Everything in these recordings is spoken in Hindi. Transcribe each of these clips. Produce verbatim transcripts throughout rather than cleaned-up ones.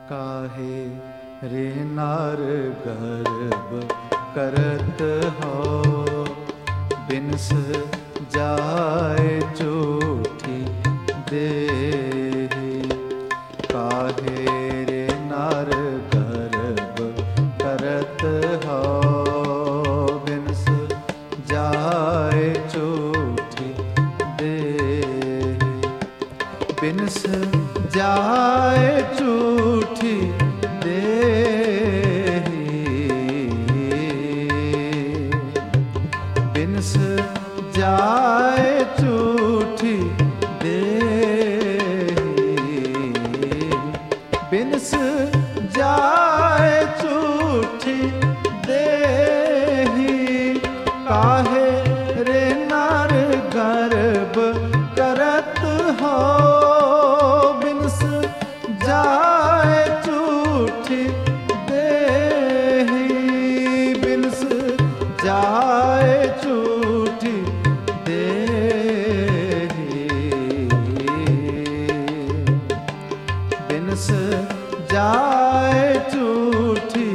काहे रे नार गर्भ करत हो, बिनस जाए झूठी देहि। काहे रे नार गर्भ करत हो, बिनस जाए झूठी देहि। बिनस जाए झूठी देहि, बिनस जाए झूठी देहि। बिनस जाए झूठी देहि, काहे रे नार गर्भ करत हो, बिनस जाए झूठी देहि। बिनस जाए झूठी देहि, बिनस जाए झूठी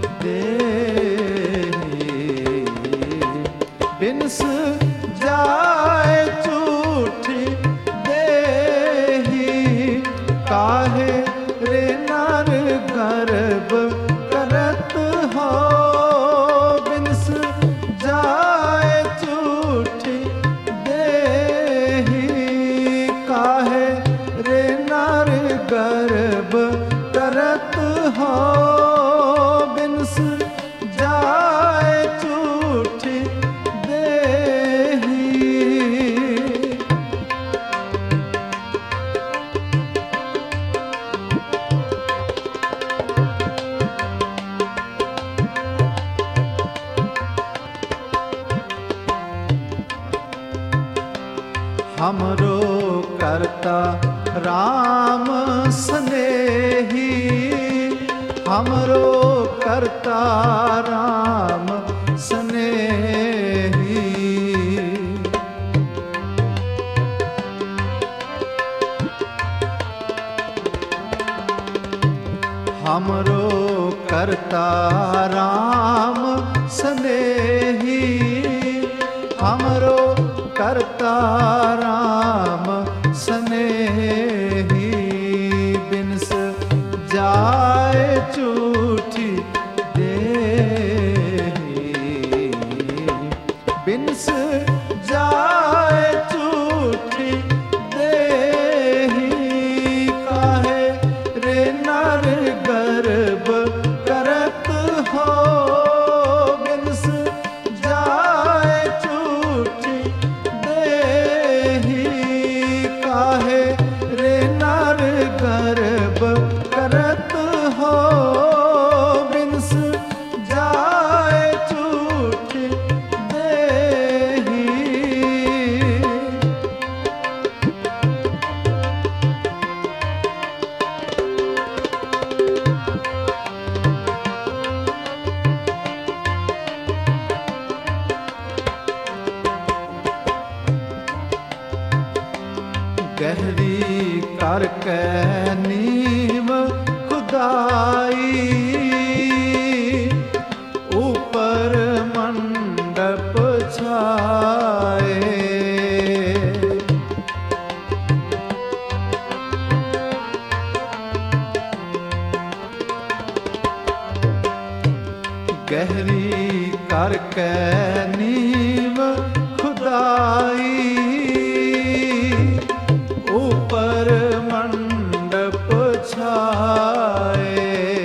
देहि। बिनस जाए झूठी देहि, काहे रे नार गर्भ करत हो, बिनस जाए झूठी देहि। काहे रे नार गर्भ करत हो, बिनस जाए झूठी देहि। हमरो करता राम स्नेही, हमरो करता राम स्नेही। हमरो करता राम स्नेही, हमरो करता राम स्नेही। बिनस जाए झूठी देहि, बिनस जाए झूठी देहि। काहे रे नार गर्भ करत हो, बिनस जाए झूठी देहि। काहे रे नार गर्भ करत हो, बिनस जाए झूठी देहि। गहरी करके नीम खुदाई, ऊपर मंडप छाए। गहरी करके नीम खुदाई, ऊपर मंडप छाए।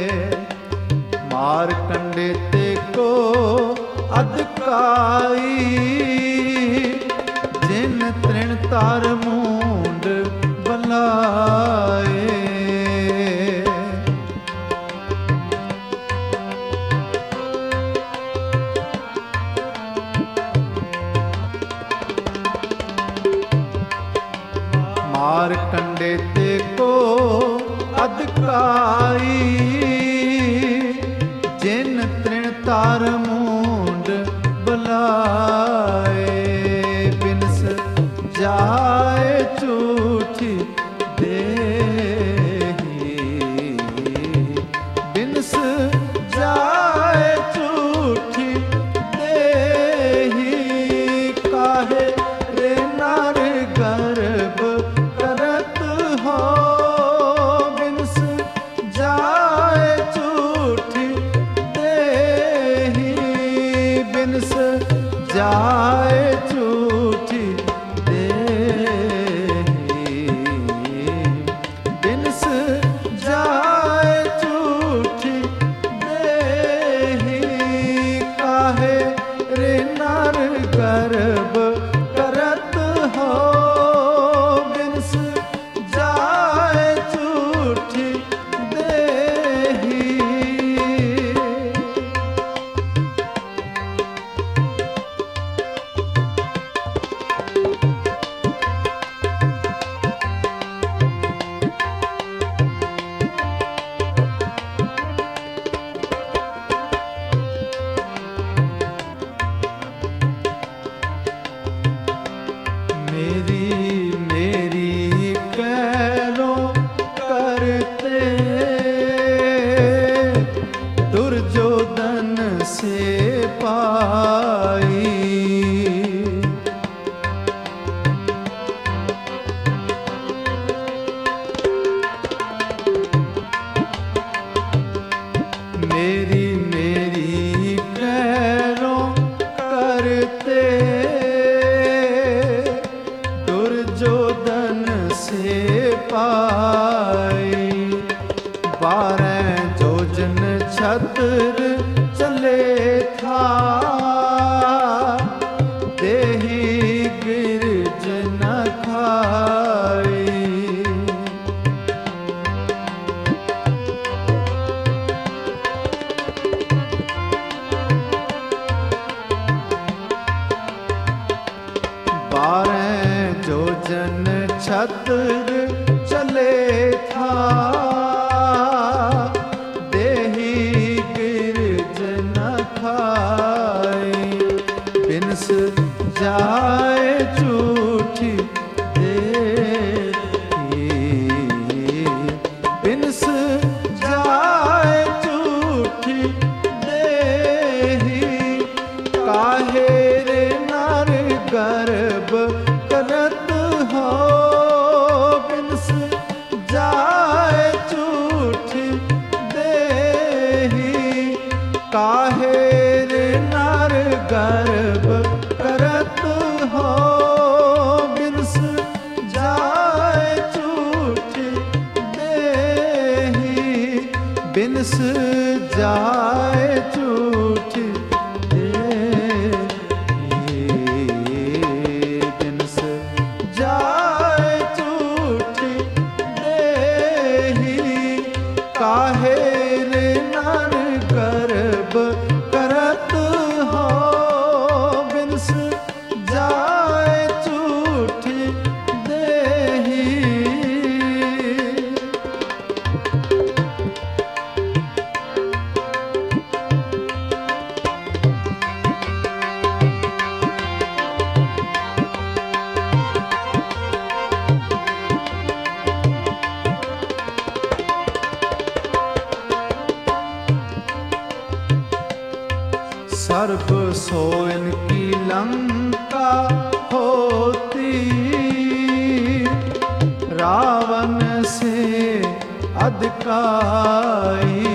मारकंडे ते को अधकाई, जिन तृण तार मूंड बलाए। मारकंडे ते को अधकाई, जिन तृण तार मूंड बलाए। बिनस जाए झूठी देहि, छत्र चले था देहि गिरज न खाई। बारह जो जन छत्र चले था देहि गिरज न खाई। बिनस जाए झूठी देहि, बिनस जाए झूठी देहि। काहे रे नर गर्भ करत हो बिनस जाए झूठी देहि। काहे रे नर गर्भ करत हो बिनस जाए झूठी देहि। बिनस जाए झूठी काहे रे नर गर्भ करत हो बिनस जाए झूठी देहि। सर्प सोयन की लंका होती रावण से अधिकाई।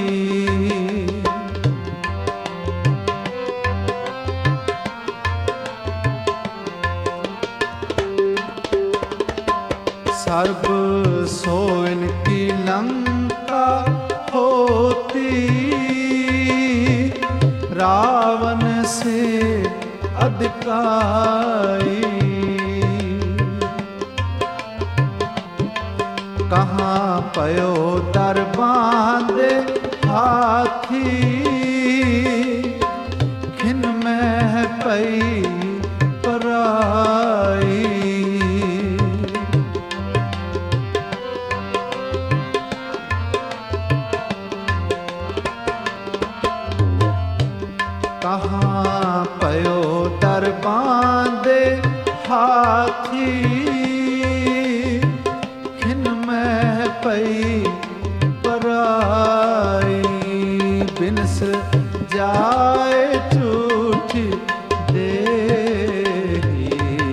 सर्प सोयन की लंका होती रावण से अधिकाई। कहाँ पयो दर बांधे हाथी खिन में पई पराई। कहाँ पयो दर बांधे हाथी खिन में पई पराई। बिनस जाए झूठी देहि,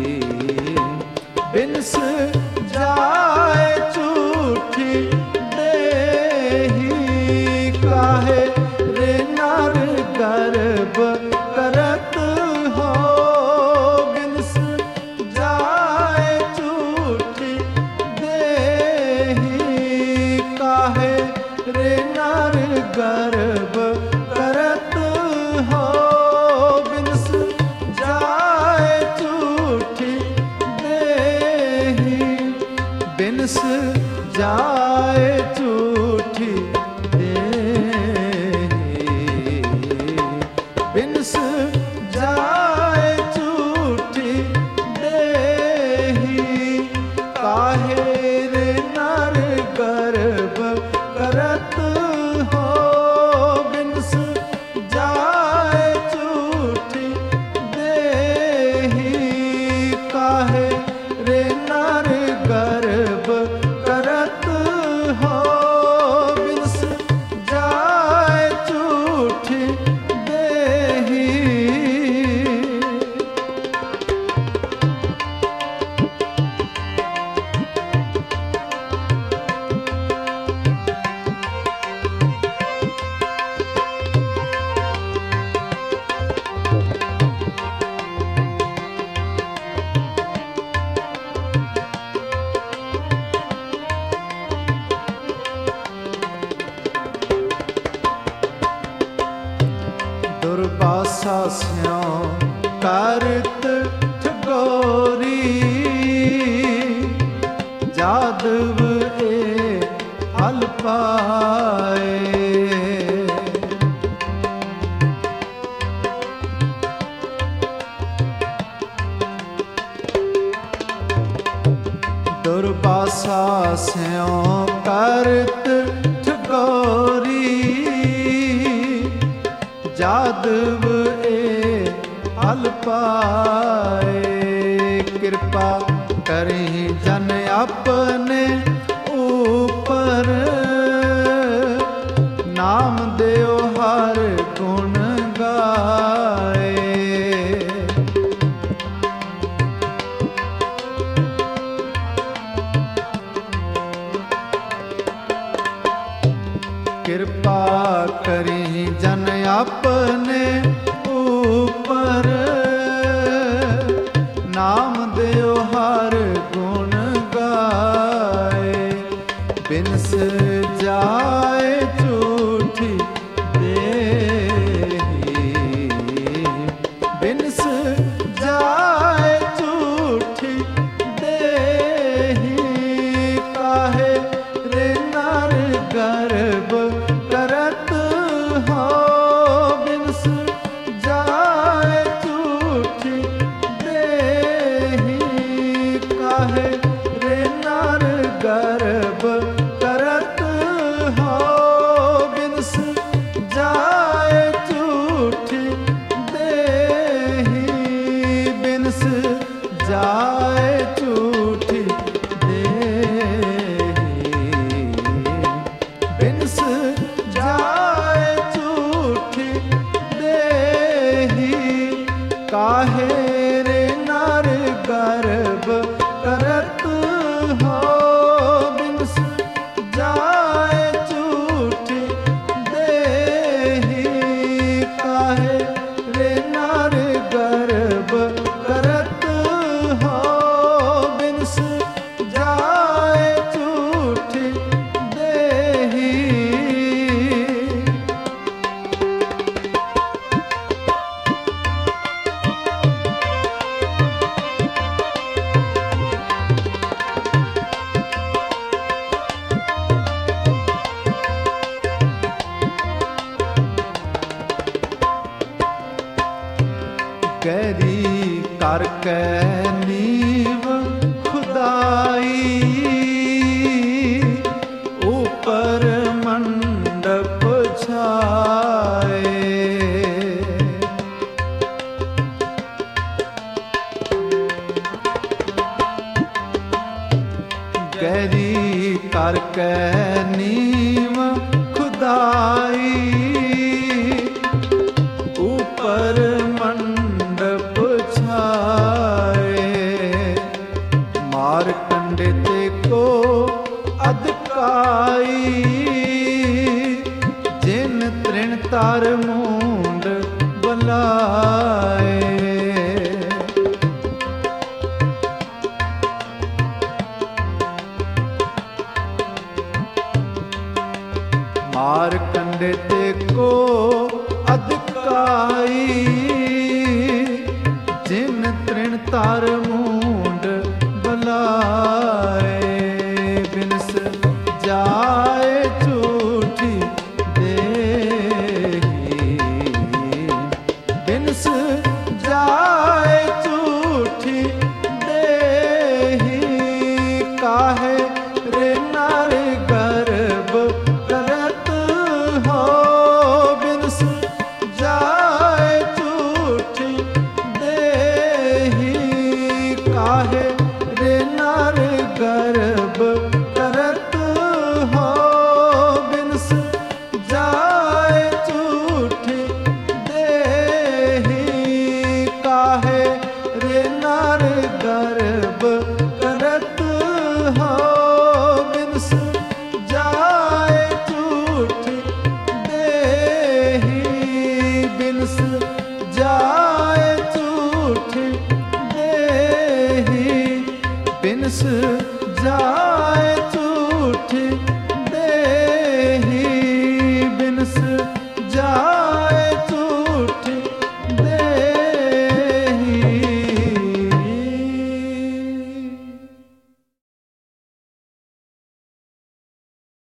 बिनस जाए झूठी देहि। काहे रे नर गर्भ करत हो बिनस जाए झूठी देहि। काहे रे नर गर्भ करत हो बिनस जाए झूठी देहि। बिनस जाए झूठी बिनस जाए झूठी देहि। काहे रे नर गर्भ करत हो बिन सास्यों करत ठगोरी जादव ए हल पाए। दुर्बासा स्यों करत ठगोरी जादव ए हल पाए। कृपा करें जन अपने ऊपर नाम देओ हर गुण गाए। कृपा करें जन अपने ऊपर नाम देओ हर गुण गाए। बिनस जाए झूठी देही बिनस जाए झूठी देही काहे रे नर गर्भ करत हो। बिनस जाए झूठी देही काहे रे नर गर्भ करत हो। बिनस जाए झूठी देही बिनस जाए झूठी बिनस जाए झूठी देही काहे रे नर गर्भ करत हो। बिनस जाए झूठी देही काहे रे नर गर्भ करत हो। बिनस जाए झूठी देही। गहरी करके नीव खुदाई ऊपर मंडप छाए। गहरी करके नीव खुदाई ऊपर मंडप छाए। मार कंडित को अधकाई जिन तृण तार मूंड बलाए। मार कंडित को अधकाई जिन तृण तार मूंड बलाए। बिनस जाए झूठी देही बिनस जाए झूठी देही काहे रे नर गर्भ करत हो। बिनस जाए झूठी देही काहे रे नर गर्भ करत हो। बिनस जाए झूठी देही काहे रे नर गर्भ करत हो। बिनस जा